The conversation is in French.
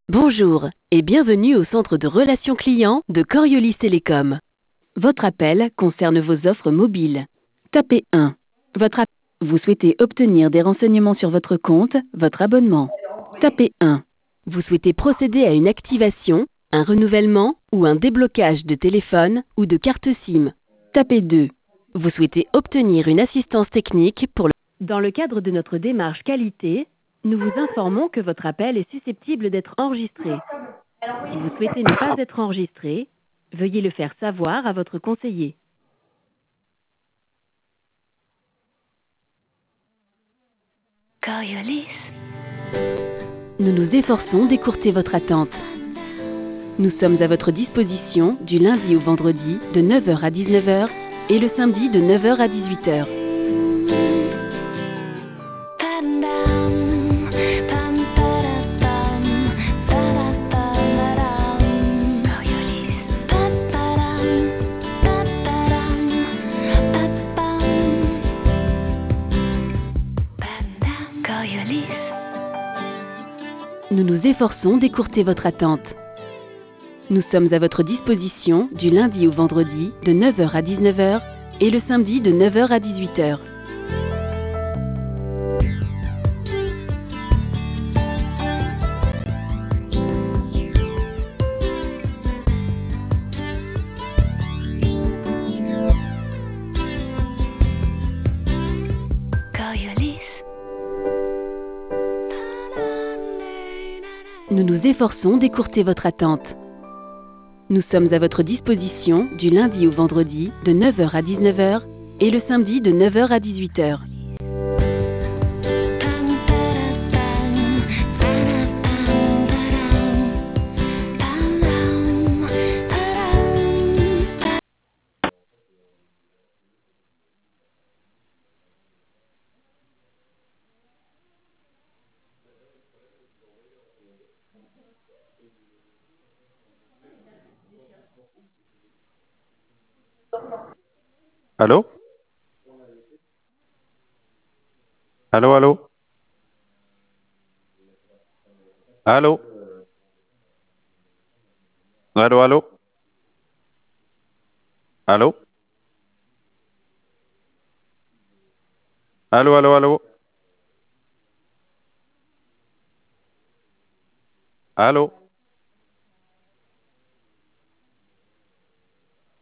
Bonjour et bienvenue au centre de relations clients de Coriolis Télécom. Votre appel concerne vos offres mobiles. Tapez 1. Vous souhaitez obtenir des renseignements sur votre compte, votre abonnement. Tapez 1. Vous souhaitez procéder à une activation, un renouvellement ou un déblocage de téléphone ou de carte SIM. Tapez 2. Vous souhaitez obtenir une assistance technique pour le... Dans le cadre de notre démarche qualité, nous vous informons que votre appel est susceptible d'être enregistré. Si vous souhaitez ne pas être enregistré, veuillez le faire savoir à votre conseiller. Coriolis. Nous nous efforçons d'écourter votre attente. Nous sommes à votre disposition du lundi au vendredi de 9 heures à 19 heures et le samedi de 9 heures à 18 heures. Nous nous efforçons d'écourter votre attente. Nous sommes à votre disposition du lundi au vendredi de 9 heures à 19 heures et le samedi de 9 heures à 18 heures. Nous nous efforçons d'écourter votre attente. Nous sommes à votre disposition du lundi au vendredi de 9 heures à 19 heures et le samedi de 9 heures à 18 heures. Allô? Allô, allô? Allô? Allô, allô? Allô? Allô, allô, allô? Allô?